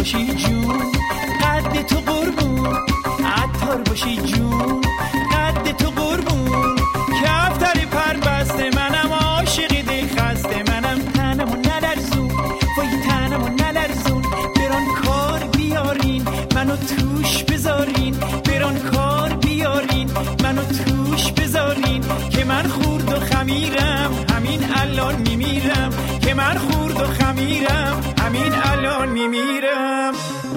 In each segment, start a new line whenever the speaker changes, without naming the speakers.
باشی جون، قد تو قربون، عطار باشی جون، قد تو قربون، کفتر پر بسته منم، عاشق دل خسته منم، تنمو نلرزون، وای تنمو نلرزون، بران کار بیارین منو توش بذارین، بران کار بیارین منو توش بذارین، که من خورد و خمیرم همین الان میمیرم، که من خورد و خمیرم همین الان میمیرم.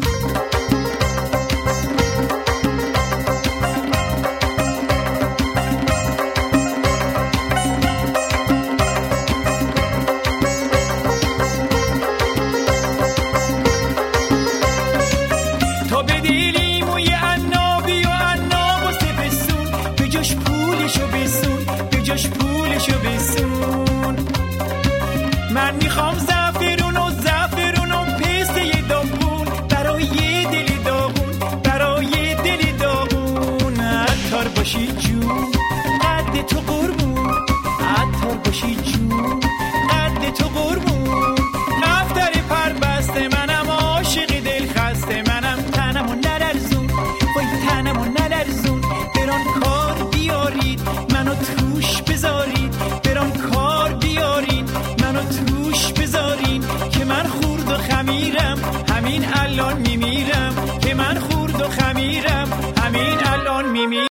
تا بدیلی موی عنابی و عناب و سپسون، به جاش پولشو بسون، به جاش پولشو بسون. من میخوام زعفرون و زعفرون و پسته داغون، برای دل داغون، برای دل داغون. عطار باشی جون، قد تو قربون، عطار باشی جون.